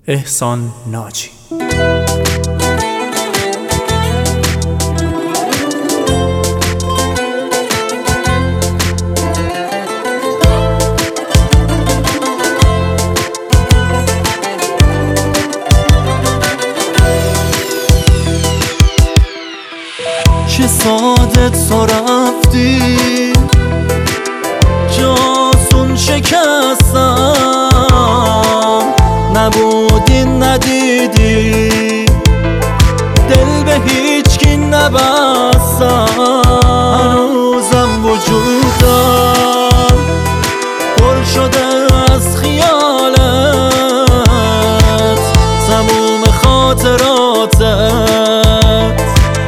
احسان ناجی. چه ساده تو رفتی، جاسون شکستم، نبودی ندیدی، دل به هیچ کی نبستم. هنوزم وجودم پر شده از خیالت، تموم خاطراتت،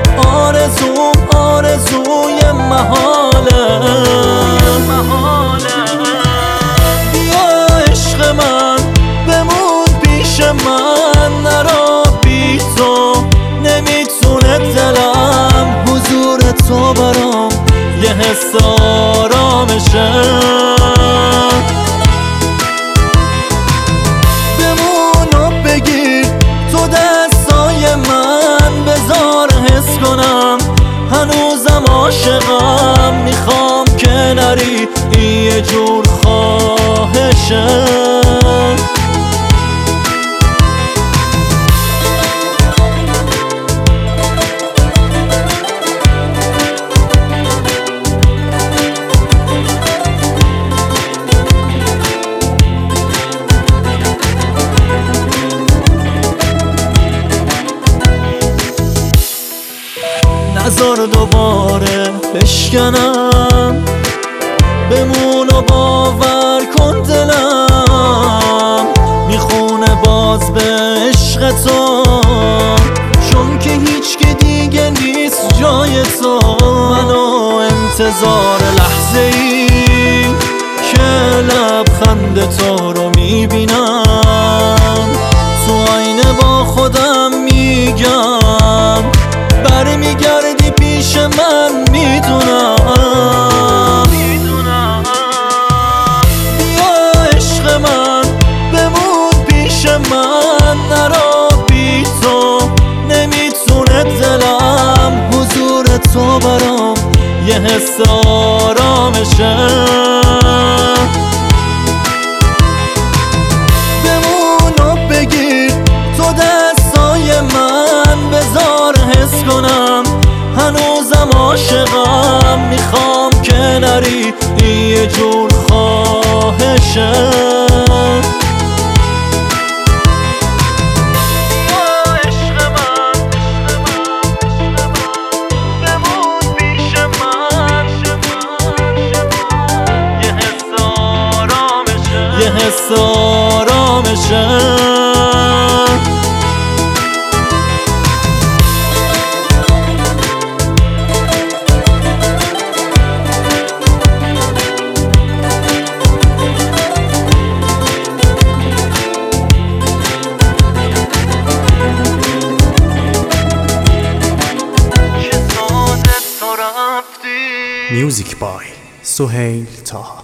آرزوی محاله. بیا عشق من بمون پیش من، نرا بی تو نمیتونه دلم. حضور تو برام یه حس آرامشه، بمون و بگیر تو دستای من، بذار حس کنم هنوزم عاشقم. میخوام که نری، این یه جور خواهشه. نذار دوباره بشکنم، بمون و باور کن دلم میخونه باز به عشق تو، چون که هیچ که دیگه نیست جای تو. منو انتظار لحظه ای که لبخند تو رو میبینم، تو آینه با خودم میگم برمیگردی پیش من. میدونم بیا عشق من بمون پیش من، نرا بی تو نمیتونه دلم. حضور تو برام یه حس آرامشه، بمون و بگیر تو دستای من، بذار حس کنم هنوزم عاشقم. میخوام که نری، این یه جور خواهشه. یه حس آرامشه. میوزیک بای سهیل طاها.